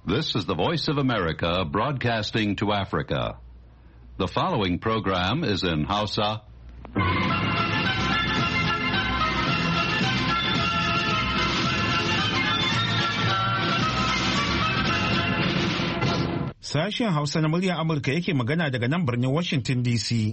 This is the Voice of America broadcasting to Africa. The following program is in Hausa. Sashen Hausa na muryar Amurka yake magana daga nan birnin Washington DC.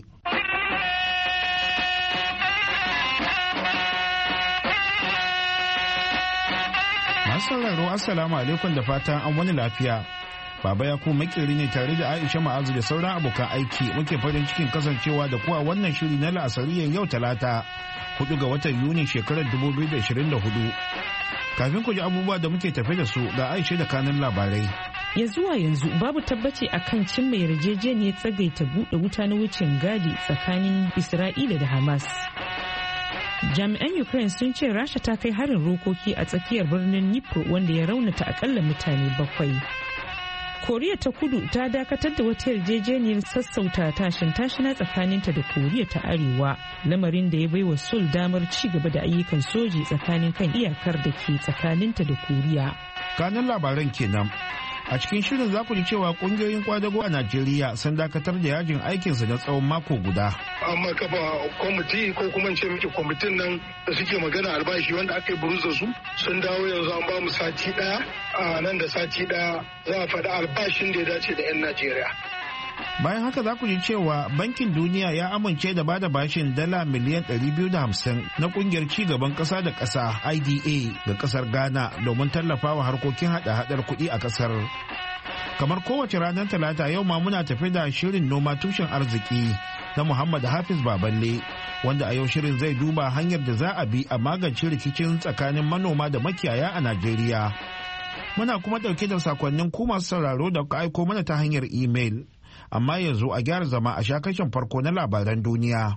Masu sauraro Assalamu alaikum da fatan an wani lafiya. Baba ya kuma makeri ne tare da Aisha Ma'azu da sauran abokan aiki muke farin cikin kasancewa da kuwa wannan shiri na la'asariyar yau Talata 4 ga watan Yuni shekarar 2024. Kafin ku ji abubuwa da muke tafe da su ga Aisha da kanun labarai. Ya zuwa yanzu babu tabbaci akan cin mai yarjejeniyar tsagaita buɗe wuta na wucin gadi tsakanin Isra'ila da Hamas. Jami'an Ukraine sun ce Rasha ta kai harin rokoki a tsakiyar birnin Dnipro wanda ya raunata akalla mutane 7. Koriya ta Kudu ta dakatar da wata yarjejeniyar sassauta tashina tsakaninta da Koriya ta Arewa, lamarin da ya baiwa Seoul damar ci gaba da ayyukan soji tsakanin kan iyakar da ke tsakaninta da Koriya. Kanun labaran kenan. A cikin shirin za ku ji cewa kungiyoyin kwadago a Najeriya sun dakatar da yajin aikinsu na tsawon mako guda. Amma kafa kwamiti ko kuma ce miki kwamitin nan da suke magana albashi wanda aka yi buruza su sun dawo yanzu an ba mu sati daya, a nan da sati daya za a faɗi albashin da ya dace da 'yan Najeriya. Bayan haka za ku ji cewa Bankin Duniya ya amince da bada bashin dala miliyan 250 na kungiyar cigaban ƙasa da ƙasa IDA ga ƙasar Ghana domin tallafawa harkokin hada-hadar kuɗi a ƙasar. Kamar kowace ranar Talata yau ma muna tafi da shirin noma tushen arziki na Muhammad Hafiz Baballe, wanda a yau shirin zai duba hanyar da za a bi a magance rikicin tsakanin manoma da makiyaya a Najeriya. Muna kuma ɗauke da sakonnin ku masu sauraro da ka aiko mana ta hanyar imel. Amma yanzu a gyara zama a sha kashin farko na labaran duniya.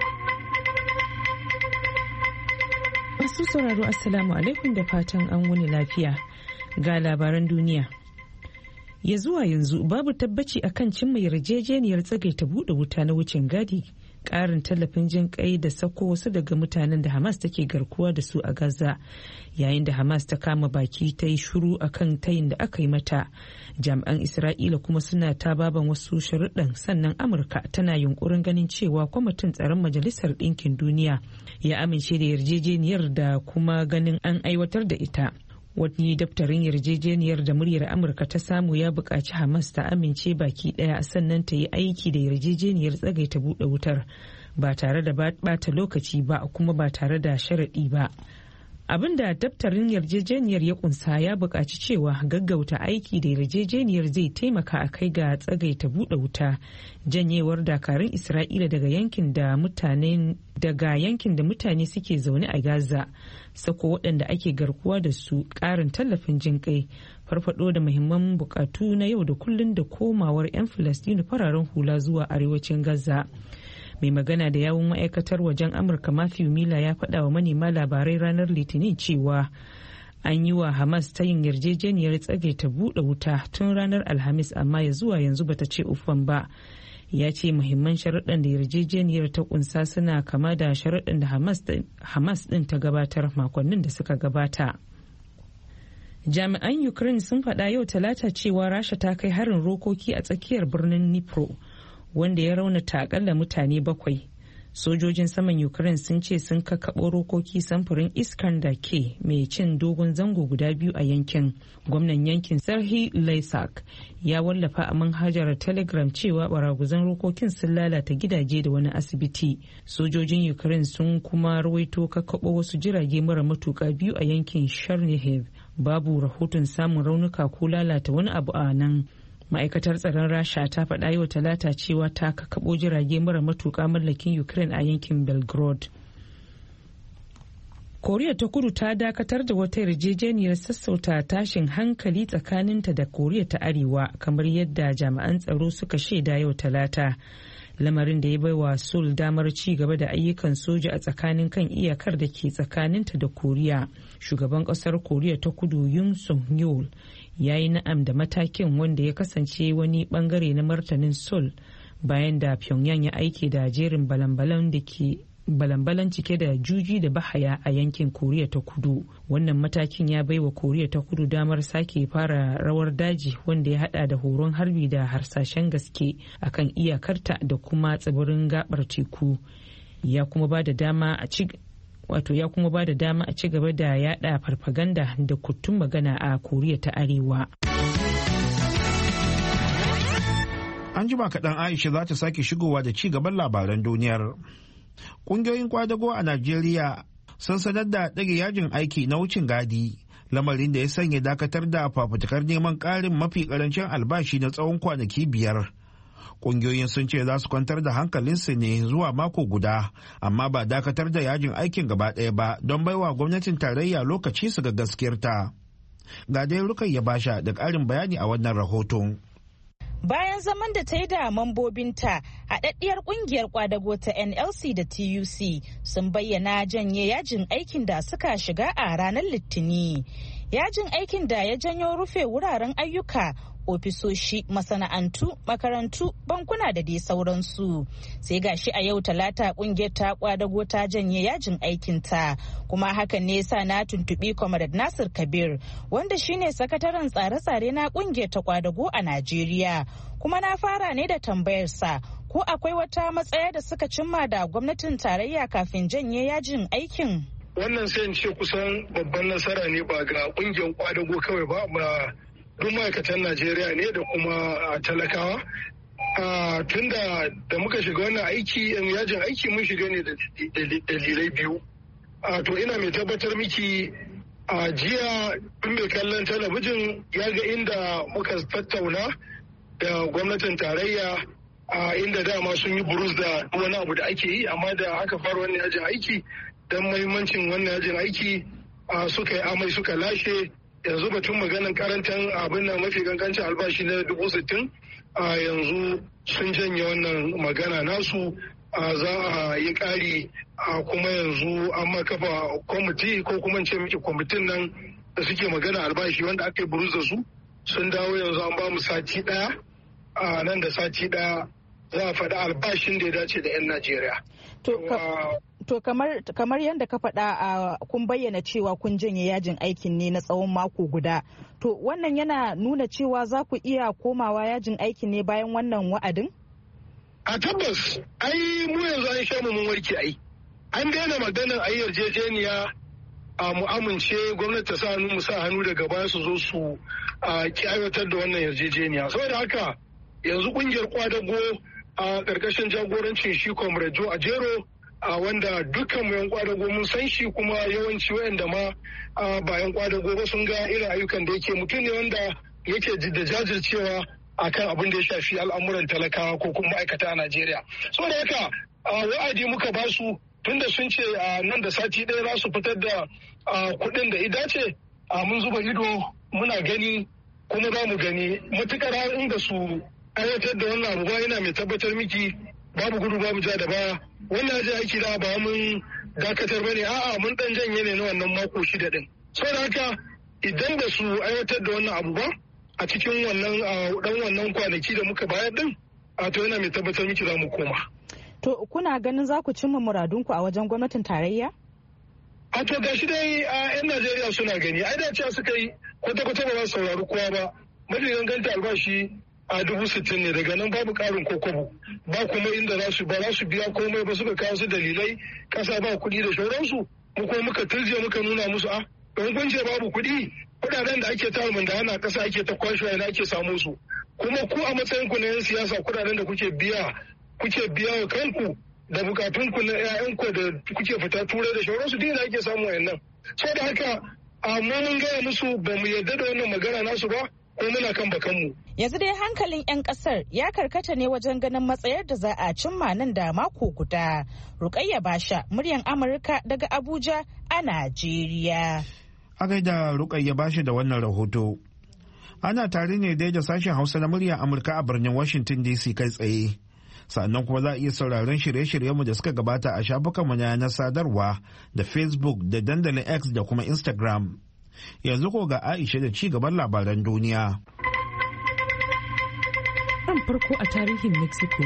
Masu sauraro Assalamu alaikum da fatan an wuni lafiya ga labaran duniya. Ya zuwa yanzu babu tabbaci akan cimma yarjejeniyar tsagaita buɗe wuta na wucin gadi, ƙarin tallafin jin kai da sako wasu daga mutanen da Hamas take garkuwa da su a Gaza, yayin da Hamas ta kama baki ta yi shuru akan tayin da aka yi mata. Jami'an Isra'ila kuma suna ta baban wasu sharuɗan, sannan Amurka tana yunkurin ganin cewa kwamitin tsaron Majalisar Ɗinkin Duniya ya amince da yarjejeniyar da kuma ganin an aiwatar da ita. Wani daftarin yarjejeniyar da muryar Amurka ta samu ya buƙaci Hamas ta amince baki ɗaya sannan ta yi aiki da yarjejeniyar tsagaita buɗe wutar ba tare da bata lokaci ba kuma ba tare da sharaɗi ba. Abin da daftarin yarjejeniyar ya kunsa ya buƙaci cewa gaggauta aiki da yarjejeniyar zai taimaka a kai ga tsagaita buɗe wuta, janyewar dakarun Isra'ila daga yankin da mutane suke zaune a Gaza, sako waɗanda ake garkuwa da su, ƙarin tallafin jinƙai, farfado da muhimman buƙatu na yau da kullun da komawar 'yan Falastinu fararen hula zuwa arewacin Gaza. Mai magana da yawun ma'aikatar wajen Amurka Matthew Miller ya faɗa wa manema labarai ranar Litinin cewa an yi wa Hamas ta yin yarjejeniyar tsagaita buɗe wuta tun ranar Alhamis, amma ya zuwa yanzu bata ce uffan ba. Ya ce muhimman sharaɗan da yarjejeniyar ta kunsa suna kama da sharaɗan da Hamas ɗin ta gabatar makonnin da suka gabata. Jami'an Ukraine sun faɗa yau Talata cewa Rasha ta kai harin rokoki a tsakiyar birnin Dnipro, wanda ya raunata akalla mutane 7. Sojojin saman Ukraine sun ce sun kakkaɓo rokoki samfurin Iskander K mai cin dogon zango guda 2 a yankin. Gwamnan yankin Serhiy Lysak ya wallafa a manhajar Telegram cewa baraguzan rokokin sun lalata gidaje da wani asibiti. Sojojin Ukraine sun kuma rawaito kakkaɓo wasu jirage mara matuƙa 2 a yankin Chernihiv. Babu rahoton samun raunuka ko lalata wani abu a nan. Ma'aikatar tsaron Rasha ta faɗa yau Talata cewa ta kakkaɓo jirage mara matuƙa mallakin Ukraine a yankin Belgorod. Koriya ta Kudu ta dakatar da wata yarjejeniyar sassauta tashin hankali tsakaninta da Koriya ta Arewa, kamar yadda jami'an tsaro suka shaida yau Talata. Lamarin da ya baiwa Seoul damar ci gaba da ayyukan soja a tsakanin kan iyakar da ke tsakaninta da Koriya. Shugaban ƙasar Koriya ta Kudu Yoon Suk-yeol ya yi na'am da matakin, wanda ya kasance wani bangare na martanin Seoul bayan da Pyongyang ya aike da jerin balan-balan da ke balan-balan cike da juji da bahaya a yankin Koriya ta Kudu. Wannan matakin ya baiwa Koriya ta Kudu damar sake fara rawar daji wanda ya hada da horon harbi da harsashen gaske akan iyakarta da kuma tsibirin gabar teku. Ya kuma ba da dama a ci gaba da yada farfaganda da kuttun magana a Koriya ta Arewa. An jima kaɗan Aisha za ta sake shigowa da ci gaban labaran duniyar. Ƙungiyoyin kwadago a Najeriya sun sanar da ɗage yajin aiki na wucin gadi, lamarin da ya sanya dakatar da fafutukar neman ƙarin mafi ƙarancin albashi na tsawon kwanaki 5. Ƙungiyoyin sun ce za su kwantar da hankalinsu ne zuwa mako guda, amma ba dakatar da yajin aikin gaba ɗaya ba don baiwa gwamnatin tarayya lokaci su ga gaskiyarta. Ga dai Rukayya Basha da ƙarin bayani a wannan rahoton. Bayan zaman da ta yi da mambobinta, haɗaɗɗiyar ƙungiyar kwadago ta NLC da TUC sun bayyana janye yajin aikin da suka shiga a ranar Litini. Yajin aikin da ya janyo rufe wuraren ayyuka, ofisoshi, masana'antu, makarantu, bankuna da dai sauransu. Sai gashi a yau Talata kungiyar ta kwadago ta janye yajin aikinta, kuma hakan ne yasa na tuntubi Comrade Nasir Kabir, wanda shine sakataren tsare-tsare na kungiyar ta kwadago a Najeriya, kuma na fara ne da tambayarsa ko akwai wata matsaya da suka cimma da gwamnatin tarayya kafin janye yajin aikin. Wannan sai in ce kusan babban nasara ne ba ga kungiyar kwadago kawai ba duk ma'aikatan Najeriya ne da kuma talakawa. Tunda da muka shiga wannan aiki yajin aiki mun shiga ne da dalilai biyu. To ina mai tabbatar miki a jiya tun mai kallon talabijin ya ga inda muka tattauna da gwamnatin tarayya inda dama sun yi burus da wani abu da ake yi, amma da aka fara wannan yajin aiki don mahimmancin wannan yajin aiki suka yi amai suka lashe. Yanzu batun maganan karantan abin nan mafi gangancin albashi na 60,000 yanzu sun janye wannan magana nasu, za a yi ƙari kuma yanzu an makafa kwamiti ko kuma ce miki kwamitin nan da suke magana albashi wanda aka yi buruz da su sun dawo yanzu an ba mu sati ɗaya, nan da sati ɗaya za a faɗi albashin da ya dace da 'yan Najeriya. To kamar yadda ka faɗa kun bayyana cewa kun janye yajin aikin ne na tsawon mako guda. To wannan yana nuna cewa za ku iya komawa yajin aikin ne bayan wannan wa'adin? A tabbas, ai mu yanzu an sha mun warke ai. An daina maganar ayi yarjejeniya mu amince gwamnati ta sa hannu mu sa hannu daga baya su zo su ki aiwatar da wannan yarjejeniya. Saboda haka yanzu kungiyar kwadago a ƙarƙashin jagorancin shi Comrade Joe Ajero wanda dukkan mu yan kwadago mun san shi, kuma yawanci wayanda ma ba yan kwadago ba sun ga irin ayyukan da yake, mutum ne wanda yake da jajircewa akan abin da ya shafi al'amuran talakawa ko kuma ma'aikata a Najeriya. Saboda haka wa'adi muka ba su tunda sun ce nan da sati ɗaya za su fitar da kuɗin da idace, mun zuba ido muna gani kuma za mu gani matukar inda su aiwatar da wannan abu ba, yana mai tabbatar miki babu gudu babu ja da baya. Wannan yaji aiki da ba mun dakatar bane, a'a mun dan janye ne na wannan mako 6 din. Saboda haka idan ba su aiwatar da wannan abu ba a cikin wannan kwanaki da muka bayar din, to yana mai tabbatar miki za mu koma. To kuna ganin za ku cimma muradunku a wajen gwamnatin tarayya? A to gashi dai 'yan Najeriya suna gani, ai da cewa suka yi kwata-kwata ba za su saurari kowa ba. Mafi ganganta albashi a 60,000 ne, daga nan babu karin kokobo, ba kuma inda za su biya komai ba, suka kawo su dalilai kasa ba kuɗi da shauransu. Mu kuma muka turje muka nuna musu don kun ce babu kuɗi, kuɗaɗen da ake ta da hana kasa ake ta kwashewa ina ake samu su, kuma ku a matsayin ku na 'yan siyasa kuɗaɗen da kuke biya wa kanku da bukatunku na 'ya'yanku da kuke fita turai da shauransu duk da ake samu wayannan. Saboda haka mu mun gaya musu ba mu yarda da wannan magana nasu ba, ko muna kan bakanmu. Yanzu dai hankalin 'yan kasar ya karkata ne wajen ganin matsayar da za a cimma nan da mako guda. Rukayya Basha, muryan Amurka daga Abuja a Najeriya. A gaida Rukayya Basha da wannan rahoto. Ana tare ne dai da sashen Hausa na muryar Amurka a birnin Washington DC kai tsaye. Sannan kuma za a iya sauraron shirye-shiryenmu da suka gabata a shafukanmu na sadarwa da Facebook da dandalin X da kuma Instagram. Yanzu ko ga Aisha da ci gaban labaran duniya. Ran farko a tarihin Mexico,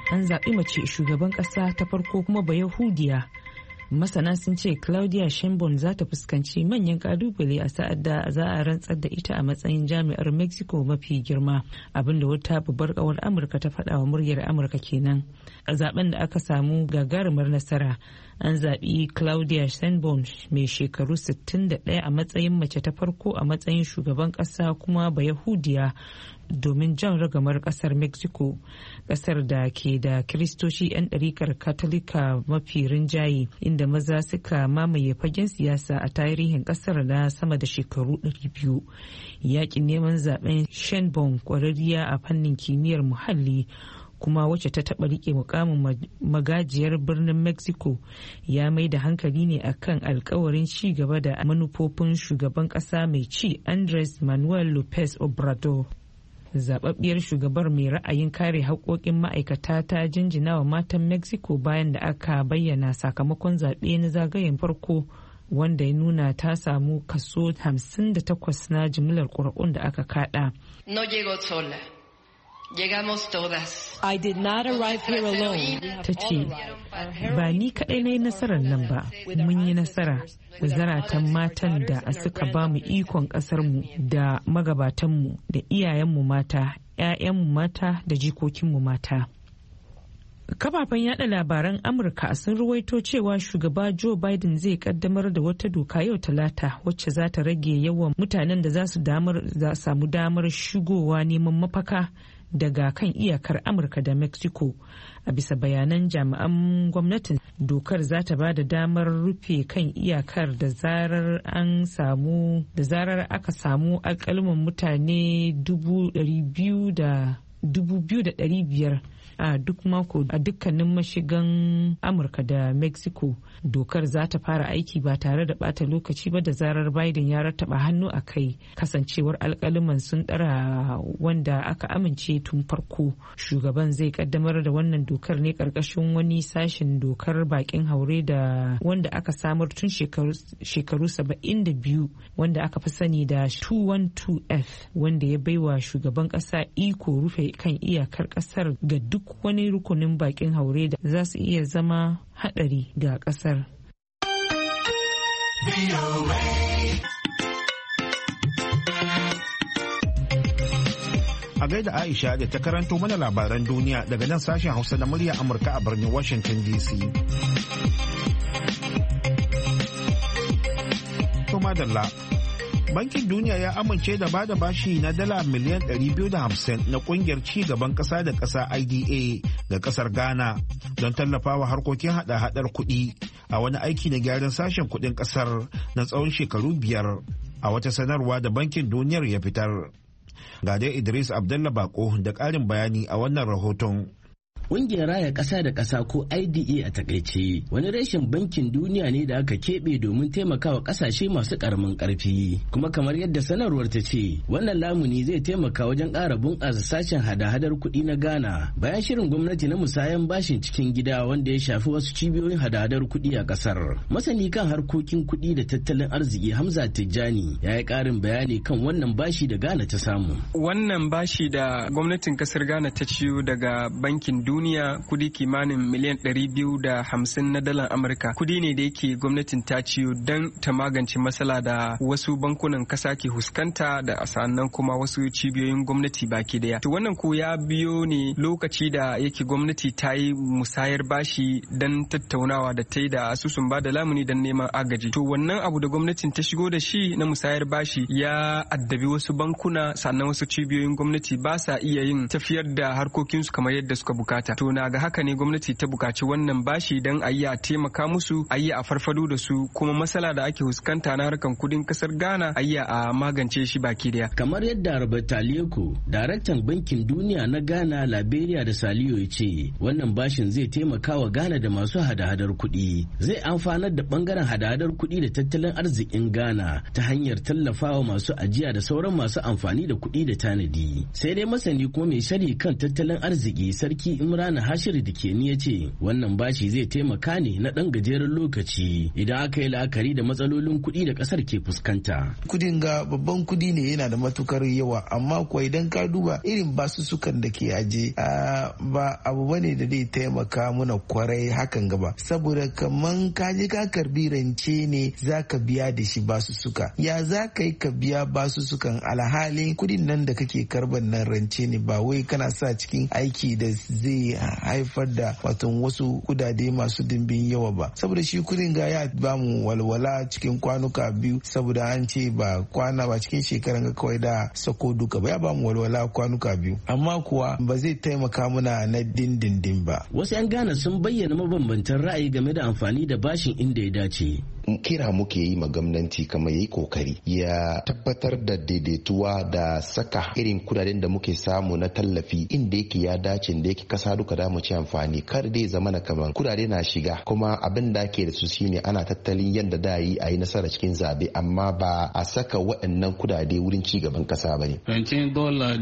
an zaɓi mace shugaban ƙasa ta farko kuma Bayahudiya. Masana sun ce Claudia Sheinbaum za ta fuskanci manyan kalubale a sa'ad da za a rantsar da ita a matsayin jami'ar Mexico mafi girma, abinda wata babbar kawar Amurka ta faɗa wa muryar Amurka kenan. A zaben da aka samu gagarumar nasara, an zaɓi Claudia Sheinbaum mai shekaru 61 a matsayin mace ta farko a matsayin shugaban ƙasa kuma Bayahudiya domin jan ragamar ƙasar Mexico, ƙasar da ke da Kiristoci 'yan ɗarikar Katolika mafi rinjaye, inda maza suka mamaye fagen siyasa a tarihin ƙasar na sama da shekaru 200. Yaƙin neman zaben Sheinbaum, ƙwararriya a fannin kimiyyar muhalli kuma wacce ta taɓa rike mukamin magajiyar birnin Mexico, ya mai da hankali ne akan alkawarin ci gaba da manufofin shugaban ƙasa mai ci Andres Manuel Lopez Obrador. Zababbiyar shugabar mai ra'ayin kare haƙoƙin ma'aikata ta jinjina wa matan Mexico bayan da aka bayyana sakamakon zaɓe na zagayen farko, wanda ya nuna ta samu kaso 58 na jimillar ƙuri'un da aka kaɗa. No llegó sola. Llegamos todas. I did not arrive here alone. Ta ce, ba ni kaɗai na yi nasarar nan ba, mun yi nasara. Zaratan matan da suka ba mu ikon ƙasarmu da magabatanmu da iyayenmu mata, 'ya'yanmu mata da jikokinmu mata. Kafafen yada labaran Amurka sun ruwaito cewa shugaba Joe Biden zai kaddamar da wata doka yau Talata wacce za ta rage yawan mutanen da za su samu damar shigowa neman mafaka daga kan iyakar Amurka da Mexico. A bisa bayanan jami'an gwamnatin, dokar za ta ba da damar rufe kan iyakar da zarar aka samu alƙalman mutane 2,500 a duk mako a dukkanin mashigan Amurka da Mexico. Dokar za ta fara aiki ba tare da bata lokaci ba da zarar Biden ya rattaba hannu a kai, kasancewar alkaliman sun ɗara wanda aka amince tun farko. Shugaban zai kaddamar da wannan dokar ne karkashin wani sashen dokar bakin haure da wanda aka samar tun shekaru 72 wanda aka fi sani da 212F, wanda ya baiwa shugaban ƙasa iko rufe kan iyakar ƙasar ga duk wani rukunin bakin haure da za su iya zama hadari ga kasar. A gaida Aisha da ta karanto mana labaran duniya daga nan sashen Hausa na murya Amurka a birnin Washington DC. To madalla. Bankin Duniya ya amince da bada bashi na dala miliyan 250 na kungiyar ci gaban ƙasa da ƙasa IDA ga ƙasar Ghana don tallafawa harkokin hada-hadar kuɗi a wani aiki na gyaran sashen kuɗin ƙasar na tsawon shekaru 5 a wata sanarwa da Bankin Duniyar ya fitar. Ga dai Idris Abdullah Bako da ƙarin bayani a wannan rahoton. Ƙungiyar Raya Ƙasa da Ƙasa ko IDA a takaice wani reshen bankin duniya ne da aka keɓe domin taimakawa ƙasashe masu ƙaramin ƙarfi. Kuma kamar yadda sanarwar ta ce, wannan lamuni zai taimaka wajen ƙara bunƙasa sashen hada-hadar kuɗi na Ghana bayan shirin gwamnati na musayan bashin cikin gida wanda ya shafi wasu cibiyoyin hada-hadar kuɗi a ƙasar. Masani kan harkokin kuɗi da tattalin arziki Hamza Tijjani ya yi ƙarin bayani kan wannan bashi da Ghana ta samu. Wannan bashi da gwamnatin ƙasar Ghana ta ciyo daga bankin duniya kudi kimanin miliyan 250 na dalar Amurka. Kudi ne da yake gwamnatin ta ciyo don ta magance matsala da wasu bankunan kasa ke huskanta da sannan kuma wasu cibiyoyin gwamnati baki daya. To wannan ko ya biyo ne lokaci da yake gwamnati ta yi musayar bashi don tattaunawa da ta yi da asusun ba da lamuni don neman agaji. To wannan abu da gwamnatin ta shigo da shi na musayar bashi ya addabi wasu bankuna sannan wasu cibiyoyin gwamnati ba sa iya yin tafiyar da harkokinsu kamar yadda suka bukata. To na ga haka ne gwamnati ta bukaci wannan bashi don a yi a taimaka musu, a yi a farfado da su, kuma matsala da ake fuskanta na harkan kudin kasar Ghana a yi a magance shi baki daya. Kamar yadda Robert Alieko, daraktan bankin duniya na Ghana, Liberia da Saliyo ya ce, wannan bashin zai taimaka wa Ghana da masu hada-hadar kuɗi. Zai amfanar da bangaren hada-hadar kuɗi da tattalin arzikin Ghana ta hanyar tallafawa masu ajiya da sauran masu amfani da kuɗi da tanadi. Sai dai masani kuma mai shari kan tattalin arziki Sarki Imran Hashir Dikeni ya ce wannan bashi zai taimaka ne na ɗan gajeren lokaci idan aka yi la'akari da matsalolin kuɗi da ƙasar ke fuskanta. Kudin ga babban kudi ne, yana da matukar yawa, amma kuwa idan ka duba irin basussukan da ke aje ba abu bane da zai taimaka muna kwarai hakan gaba, saboda kaman ka je ka karbi rance ne za ka biya da shi basussuka. Ya za ka yi ka biya basussukan alhalin kudin nan da kake karban nan rance ne, ba wai kana sa cikin aiki da zai haifar da wasu kudade masu dimbin yawa ba. Saboda shi kudin ga ya bamu walwala cikin kwanuka biyu, saboda an ce ba cikin shekaran ga kawai da sako duka ba, ya bamu walwala kwanuka biyu, amma kuwa ba zai taimaka muna na dindindin ba. Wasu 'yan Ghana sun bayyana mabambantan ra'ayi game da amfani da bashin inda ya dace. Kira muke yi ma gwamnati kamar yayi kokari ya tabbatar da daidaituwa da saka irin kudaden da muke samu na tallafi inda yake ya dace, da yake kasa duka da mu ci amfani, kar dai zamana kamar kudade na shiga kuma abin da ke da su shine ana tattalin yadda da yi a yi nasara cikin zabe, amma ba a saka waɗannan kudade wurin ci gaban kasa ba ne. Rancen dola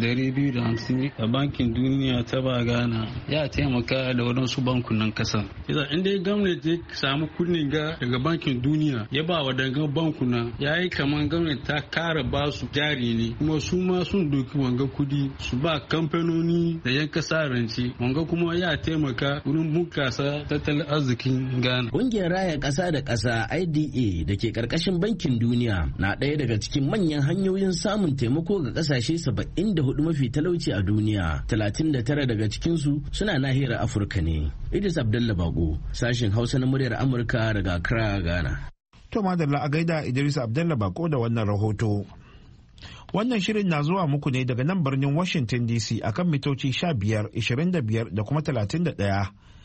250 a bankin duniya ta ba Ghana ya taimaka da waɗansu bankunan kasa. Inda gwamnati ya samu kudin ga daga bankin duniya ya ba wa dangan bankuna, ya yi kamar gwamnati ta kara ba su jari ne, kuma su ma sun doki wanga kudi su ba kamfanoni da yan kasa rance, wanga kuma ya taimaka wurin bunkasa tattalin arzikin Ghana. Ƙungiyar raya ƙasa da ƙasa IDA da ke ƙarƙashin bankin duniya na ɗaya daga cikin manyan hanyoyin samun taimako ga ƙasashe 74 mafi talauci a duniya. 39 daga cikinsu suna nahiyar Afirka ne. Idris Abdullah Bago, sashen Hausa na muryar Amurka daga Accra, Ghana. To madalla a gaida Idris Abdullah Bako da wannan rahoto. Wannan shirin na zuwa muku ne daga nan birnin Washington DC akan mitoci 15, 25 da kuma 31.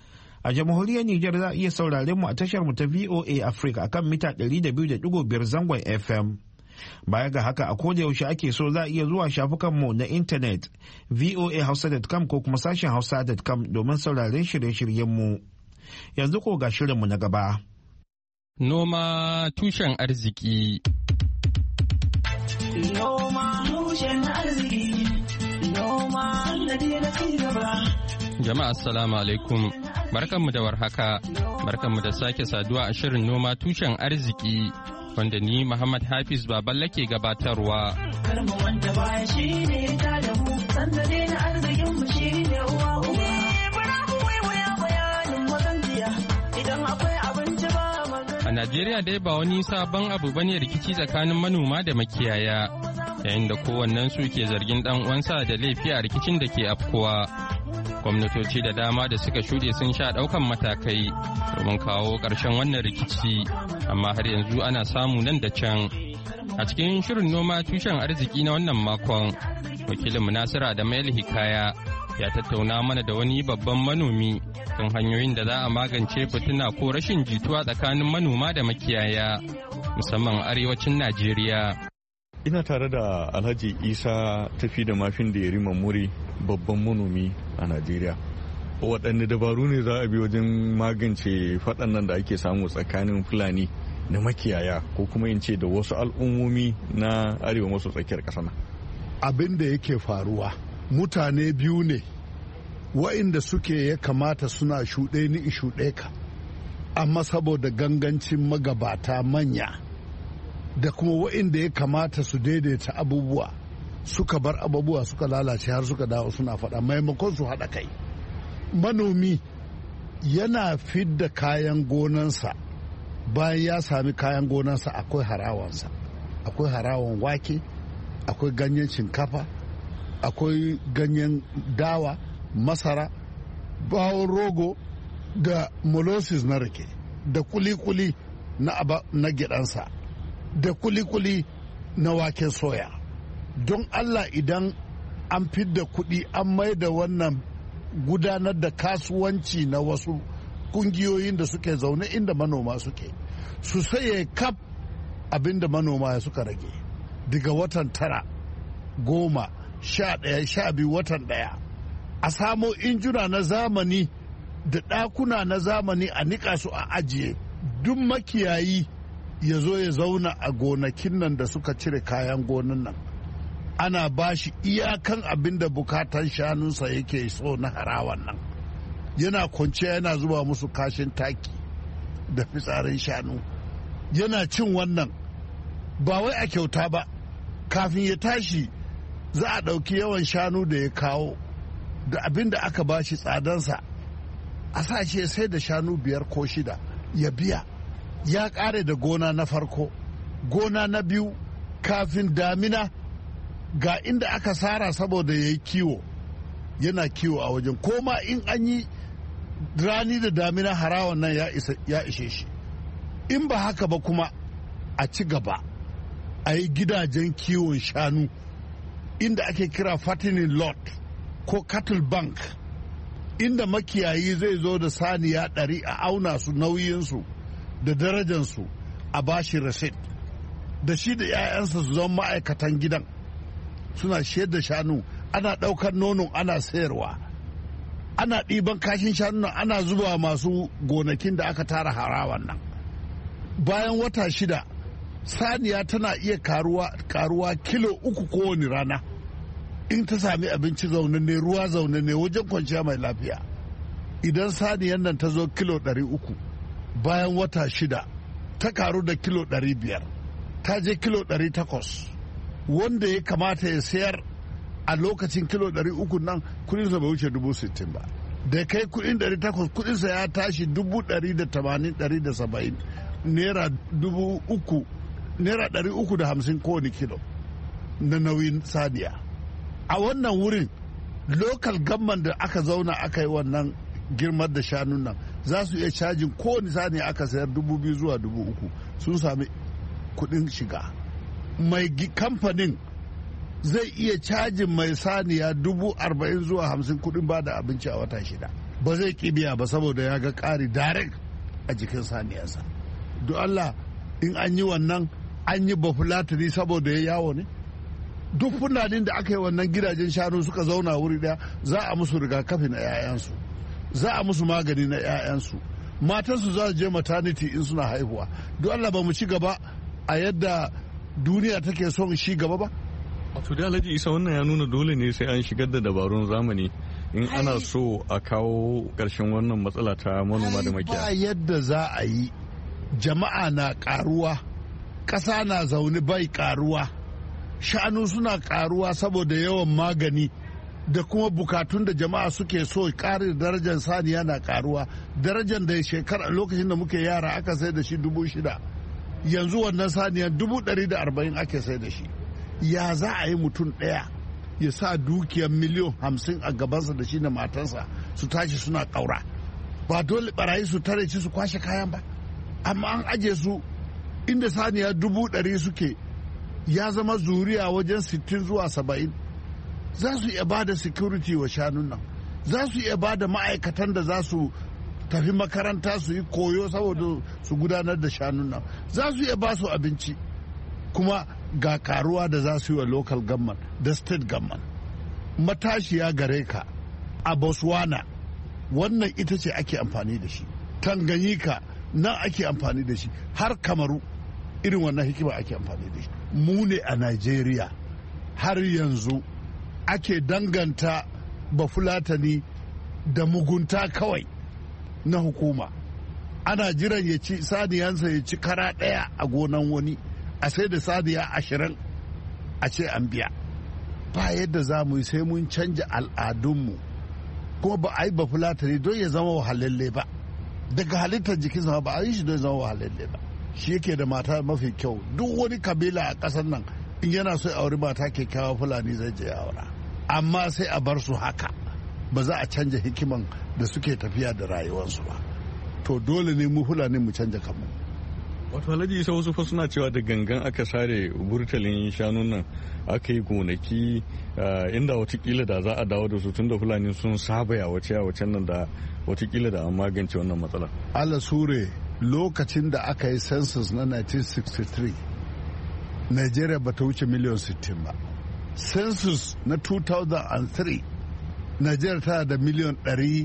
A jamhuriyar Nijar za a iya sauraren mu a tashar mu ta VOA Africa akan mita 200.5 zangon FM. Baya ga haka a koda yaushe ake so za a iya zuwa shafukanmu na intanet voahausa.com ko kuma sashen hausa.com domin sauraren shirye-shiryenmu. Yanzu ko ga shirinmu na gaba. Noma tushen arziki. Noma tushen arziki. Noma sannadi na cigaba. Jama'a assalamu alaikum. Barkanmu da warhaka. Barkanmu da sake saduwa a shirin noma tushen arziki wanda ni Muhammad Hafiz Baballa ke gabatarwa. Karmu wanda baya shine ta da mu sannadi na arzikin mu shine uwa uba. Bayanin mazanjiya idan akwai abinci ba. A Najeriya dai ba wani sabon abu bane rikici tsakanin manoma da makiyaya, yayin da kowannen su ke zargin dan uwansa da laifi a rikicin da ke afkuwa. Gwamnatoci da dama da suka shuɗe sun sha ɗaukan matakai domin kawo ƙarshen wannan rikici, amma har yanzu ana samu nan da can. A cikin shirin noma tushen arziki na wannan makon, wakilin Nasiru Adamu Hikaya ya tattauna mana da wani babban manomi kan hanyoyin da za a magance fitina ko rashin jituwa tsakanin manoma da makiyaya, musamman arewacin Najeriya. Ina tare da Alhaji Isa tafi da mafin da Yarima Muri, babban manomi a Najeriya. Waɗanne dabaru ne za a bi wajen magance faɗan nan da ake samu tsakanin Fulani da makiyaya ko kuma in ce da wasu al'ummomi na arewa maso tsakiyar ƙasa na? Abin da yake faruwa, mutane biyu ne wa'inda suke ya kamata suna shuɗe ni in shuɗe ka, amma saboda gangancin magabata manya da kuma wa'inda ya kamata su daidaita abubuwa suka bar abubuwa suka lalace har suka dawo suna faɗa maimakon su haɗa kai. Manomi yana fidda kayan gonansa, bayan ya sami kayan gonansa akwai harawansa, akwai harawan wake, akwai ganyen shinkafa, akwai ganyen dawa, masara, bawon rogo da molasses na rake, da kuli-kuli na gidansa, da kuli-kuli na waken soya. Don Allah, idan an fidda kuɗi an mai da wannan gudanar da kasuwanci na wasu kungiyoyin da suke zaune inda manoma suke, su saye kaf abin da manoma suka rage daga watan 9, 10, 11, 12 watan 1, a samo injuna na zamani da ɗakuna na zamani a niƙa su a ajiye. Duk makiyayi ya zo ya zauna a gonakin nan da suka cire kayan gonan nan, ana ba shi iyakan abin da bukatan shanunsa yake so na harawan nan. yana kwanciya yana zuba musu kashin taki da fitsarin shanu, yana cin wannan ba wai a kyauta ba. Kafin ya tashi za a ɗauki yawan shanu da ya kawo da abin da aka ba shi tsadansa, a sa shi sai da shanu 5 ko 6 ya biya. Ya ƙare da gona na farko, gona na biyu kafin damina ga inda aka sara saboda ya yi kiwo, yana kiwo a wajen. Koma in an yi rani da damina harawan nan ya ishe shi. In ba haka ba kuma a ci gaba a yi gidajen kiwon shanu inda ake kira fattening lot ko cattle bank, inda makiyayi zai zo da saniya 100 a auna su nauyinsu da darajansu a bashi receipt, da shi da 'ya'yansa su zama ma'aikatan gidan suna shayar da shanu, ana ɗaukar nonon ana sayarwa, ana ɗiban kashin shanu nan ana zuba masu gonakin da aka tara harawan nan. Bayan wata 6 saniya tana iya karuwa kilo 3 kowane rana in ta sami abinci zaunanne, ruwa zaunanne, wajen kwanciya mai lafiya. Idan saniyan nan ta zo kilo 300 bayan wata 6 ta karu da kilo 500 ta je kilo 800, wanda ya kamata ya sayar a lokacin kilo 300 nan kudinsa bai wuce 60,000 ba. Da kai kudin 800 kudinsa ya tashi 180,170 naira 300, naira 350 kowane kilo na nauyin saniya. A wannan wurin local government da aka zauna aka yi wannan girmar da shanun nan za su iya cajin kowane saniya aka sayar 2,000 zuwa 3,000 sun sami kudin shiga. Mai kamfanin zai iya cajin mai saniya 40,000 zuwa 50 kudin ba da abinci a wata 6. Ba zai kibiya ba saboda ya ga ƙari direct a jikin saniyarsa. Don Allah in an yi wannan an yi bafulatani saboda ya yawo ne? Duk fulanin da aka yi wannan gidajen shanu suka zauna wuri daya za a musu rigakafi na 'ya'yansu, za a musu magani na 'ya'yansu, matansu za su je maternity in suna haihuwa. Don Allah ba mu ci gaba a yadda duniya take son shi gaba ba? Wato da Alhaji Isa wannan ya nuna dole ne sai an shigar da dabarun zamani in ana so a kawo ƙarshen wannan matsala ta manoma da makiyaya. Ba yadda za a yi, jama'a na ƙaruwa, ƙasa na zaune bai ƙaruwa, shanu suna ƙaruwa saboda yawan magani da kuma bukatun da jama'a suke so. Ƙarin darajar saniya na ƙaruwa, darajar da shekara lokacin da muke yara aka sai da shi 6,000, yanzu wannan saniya 140 ake sai da shi. Ya za a yi mutum ɗaya ya sa dukiyar miliyan 50 a gabansa da shi da matansa su tashi suna ƙaura? Ba dole barayi su tare ci su kwashe kayan ba, amma an aje su inda saniya 100,000 suke, ya zama zuriya wajen 60 zuwa 70. Za su iya ba da security wa shanun nan, za su iya ba da ma'aikatan da za su tafi makaranta su yi koyo saboda su gudanar da shanun nan, za su iya ba su abinci, kuma ga karuwa da za su yi wa local government da state government. Matashiya gare ka a Botswana wannan ita ce ake amfani da shi, Tanganyika nan ake amfani da shi, har Kamaru irin wannan hikima ake amfani da shi. Mu ne a Najeriya har yanzu ake danganta bafulatani da mugunta kawai na hukuma. Ana jiran ya ci saniyansa ya ci kara ɗaya a gonan wani, a sai da saniya 20 a ce an biya. Ba yadda za mu yi sai mun canja al'adunmu, kuma ba a yi bafulatani don ya zama wahalalle ba, daga halittar jikinsa ba a yi shi don ya zama wahalalle ba. Shi yake da mata mafi kyau. Duk wani kabila a ƙasar nan in yana so ya auri mata kyakkyawa Fulani zai je ya aura, amma sai a bar su haka, ba za a canja hikiman da suke tafiya da rayuwarsu ba. To dole ne mu Fulani mu canja kanmu. Wato Alhaji Isa wasu fa suna cewa da gangan aka sare burtalin shanun nan aka yi gonaki inda watakila da za a dawo da su tun da Fulani sun saba ya wace nan da watakila da an magance wannan matsala. Allah sure lokacin da aka yi census na 1963 Nigeria ba ta wuce miliyan 60 ba. Census na 2003 Nigeria tana da miliyan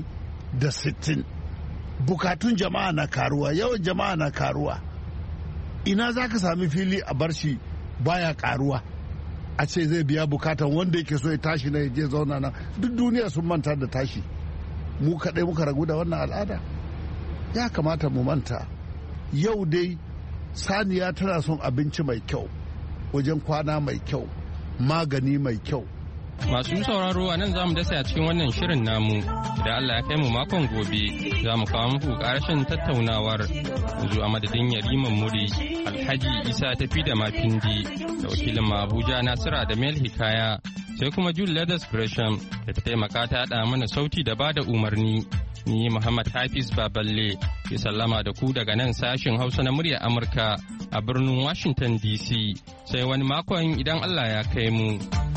160. Bukatun jama'a na karuwa, yawan jama'a na karuwa. Ina za ka sami fili a bar shi baya karuwa a ce zai biya bukatan wanda yake so ya tashi na je zauna na? Duk duniya sun manta da tashi. mu kaɗai muka ragu da wannan al'ada? Ya kamata mu manta. Yau dai saniya tana son abinci mai kyau, wajen kwana mai kyau, magani mai kyau. Masu sauraro a nan za mu dasa a cikin wannan shirin namu, idan Allah ya kai mu makon gobe za mu kawo muku ƙarashin tattaunawar. Yanzu a madadin Yariman Muri, Alhaji Isa Tafi da Mafindi, da wakilin Abuja Nasira da Mel Hikaya, sai kuma Jude Leathers Gresham da ta taimaka ta haɗa mana sauti da bada umarni. Ni Muhammad Hafiz Baballe ke sallama da ku daga nan sashin Hausa na muryar Amurka a birnin Washington DC. Sai wani makon idan Allah ya kai mu.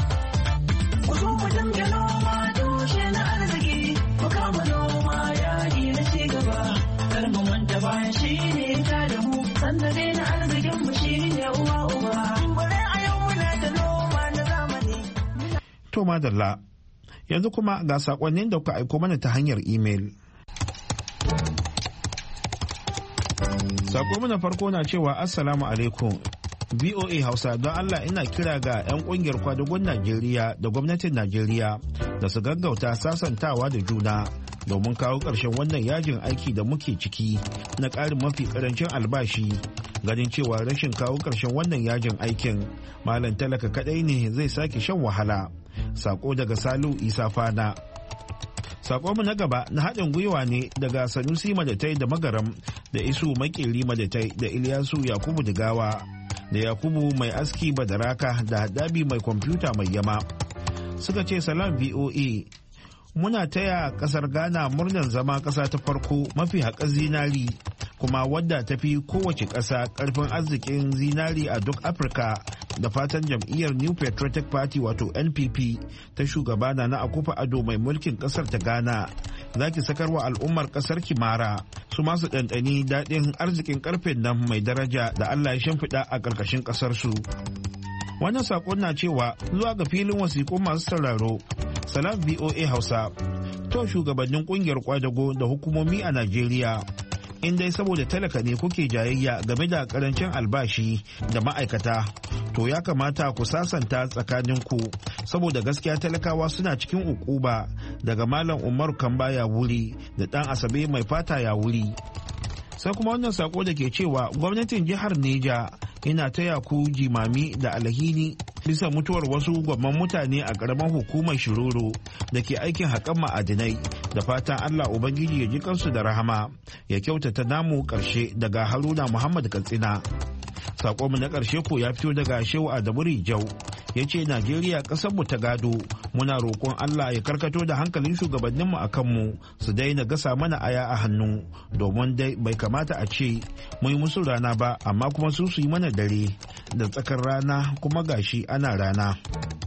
To madalla, yanzu kuma ga sakonnin da kuka aiko mana ta hanyar imel. Sako mana farko na cewa Assalamu alaikum. BOA Hausa, don Allah ina kira ga 'yan kungiyar kwadagon Najeriya da gwamnatin Najeriya da su gaggauta sasantawa da juna domin kawo ƙarshen wannan yajin aiki da muke ciki na ƙarin mafi ƙarancin albashi. Ganin cewa rashin kawo ƙarshen wannan yajin aikin malam talaka kaɗai ne zai sake shan wahala. Sako daga Salu Isa Fana. Sakonmu na gaba na haɗin gwiwa ne daga Sanusi Madatai da Magaram da Isu Makeri Madatai da Ilyasu Yakubu Digawa da Yakubu Mai Aski Badaraka da Haɗabi Mai Kwamfuta Mai Yama. Suka ce salam VOA, muna taya ƙasar Ghana murnar zama ƙasa ta farko mafi haƙar zinari kuma wadda ta fi kowace ƙasa ƙarfin arzikin zinari a duk Afirka. Da fatan jam'iyyar New Patriotic Party wato NPP ta shugaba na Akufo Addo mai mulkin kasar ta Ghana za ki sakarwa al'ummar kasar Kimara su masu ɗanɗani daɗin arzikin karfen nan mai daraja da Allah ya shimfiɗa a ƙarƙashin ƙasar su. Wannan saƙon na cewa zuwa ga filin wasiƙu masu sauraro. Salam VOA Hausa. To shugabannin ƙungiyar kwadago da hukumomi a Najeriya. In dai saboda talaka ne kuke jayayya game da karancin albashi da ma'aikata, to ya kamata ku sasanta tsakaninku saboda gaskiya talakawa suna cikin ukuba daga Malam Umar Kamba ya wuri da ɗan Asabe mai fata ya wuri. Sai kuma wannan sako da ke cewa gwamnatin jihar Neja ina taya ku jimami da alhini bisa mutuwar wasu gwamman mutane a ƙaramar hukumar Shiroro da ke aikin haƙan ma'adinai. Da fatan Allah Ubangiji ya ji kansu da rahama ya kyautata namu ƙarshe daga Haruna Muhammad Katsina. Sakonmu na ƙarshe ko ya fito daga Shehu Adamu Rijau ya ce Najeriya ƙasarmu ta gado, muna roƙon Allah ya karkato da hankalin shugabanninmu a kanmu su daina gasa mana aya a hannu, domin dai bai kamata a ce mun yi musu rana ba amma kuma su yi mana dare da tsakar rana kuma gashi ana rana.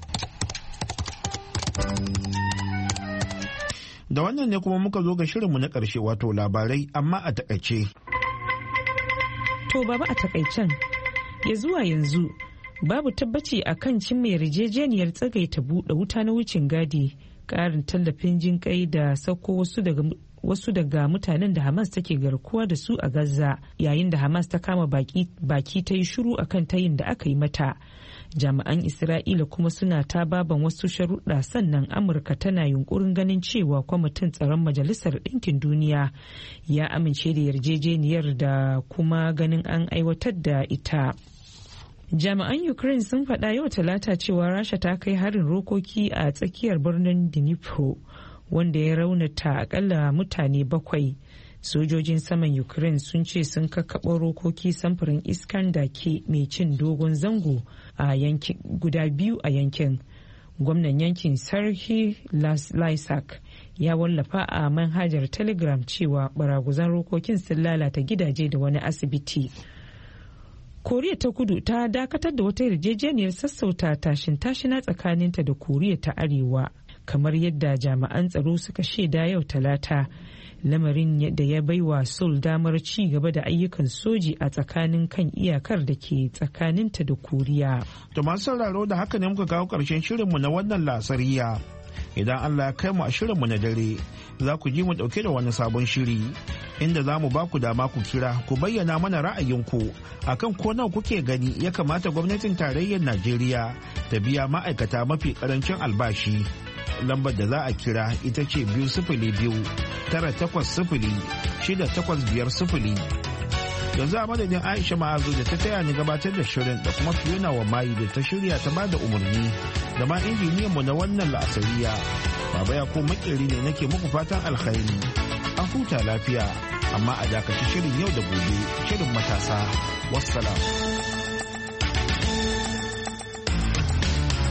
Da wannan ne kuma muka zo ga shirinmu na ƙarshe wato labarai amma a takaice. To baba a takaicen, ya zuwa yanzu babu tabbaci a kan cimma yarjejeniyar tsagaita buɗe wuta na wucin gadi, ƙarin tallafin jin kai da sauko wasu daga mutanen da Hamas take garkuwa da su a Gaza, yayin da Hamas ta kama baki ta yi shiru akan tayin da aka yi mata. Jami'an Isra'ila kuma suna ta baban wasu sharuɗa, sannan Amurka tana yunkurin ganin cewa kwamitin tsaron Majalisar Ɗinkin Duniya ya amince da yarjejeniyar da kuma ganin an aiwatar da ita. Jami'an Ukraine sun faɗa yau Talata cewa Rasha ta kai harin rokoki a tsakiyar birnin Dnipro wanda ya raunata akalla mutane 7. Sojojin saman Ukraine sun ce sun kakkaɓo rokoki samfurin Iskander-K mai cin dogon zango a yankin guda biyu a yankin. Gwamnan yankin Sarhi Lysak ya wallafa a manhajar Telegram cewa baraguzan rokokin sun lalata gidaje da wani asibiti. Koriya ta Kudu ta dakatar da wata yarjejeniyar sassauta tashin-tashina tsakaninta da Koriya ta Arewa, kamar yadda jami'an tsaro suka shaida yau Talata, lamarin da ya baiwa Seoul damar ci gaba da ayyukan soji a tsakanin kan iyakar da ke tsakaninta da Koriya. To masu sauraro, da haka ne muka kawo ƙarshen shirinmu na wannan lasariya. Idan Allah ya kai mu a shirinmu na dare, za ku ji mu ɗauke da wani sabon shiri inda za mu ba ku dama ku kira ku bayyana mana ra'ayinku akan ko nawa kuke gani ya kamata gwamnatin tarayyar Najeriya ta biya ma'aikata mafi ƙarancin albashi. lambar da za a kira ita ce 202-980-6850. yanzu a madadin Aisha Ma'azu da ta taya ni gabatar da shirin da kuma Fiona wa Mayi da ta shirya ta bada umarni da ma injiniyan mu na wannan la'asariya. Baba ya ko makeri ne nake muku fatan alkhairi. A huta lafiya amma a dakaci shirin yau da gobe, shirin matasa. Wassalam.